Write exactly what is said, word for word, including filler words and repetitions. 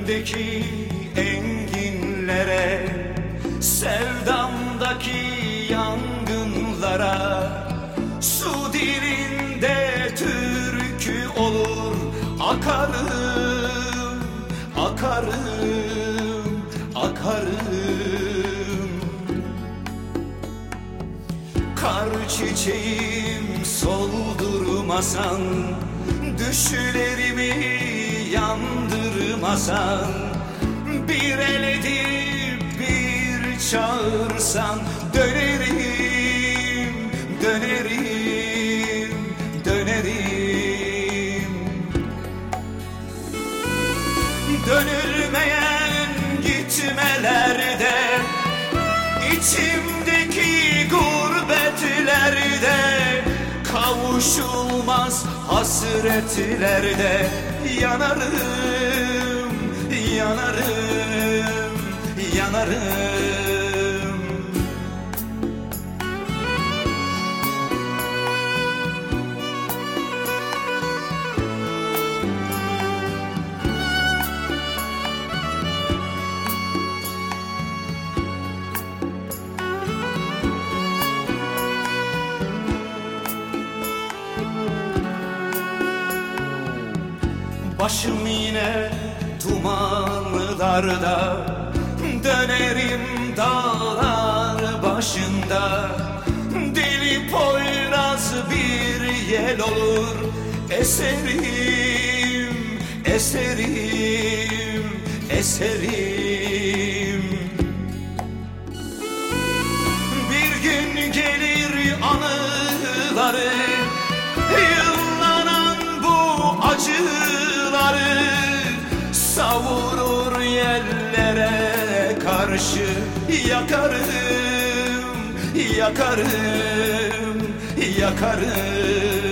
içimdeki enginlere, sevdamdaki yangınlara, su dilinde türkü olur. Akarım, akarım, akarım. Kar çiçeğim soldurmasan, düşlerimi yandırmasan, bir el edip bir çağırsan, dönerim, dönerim, dönerim. Dönülmeyen gitmelerde, içimdeki gurbetlerde, kavuşulmaz hasretlerde yanarım, yanarım, yanarım. Başım yine tumanlarda, dönerim dağlar başında. Deli poyraz bir yel olur, eserim, eserim, eserim. Bir gün gelir anıları, yıllanan bu acıları, savurur yellere karşı. Yakarım, yakarım, yakarım.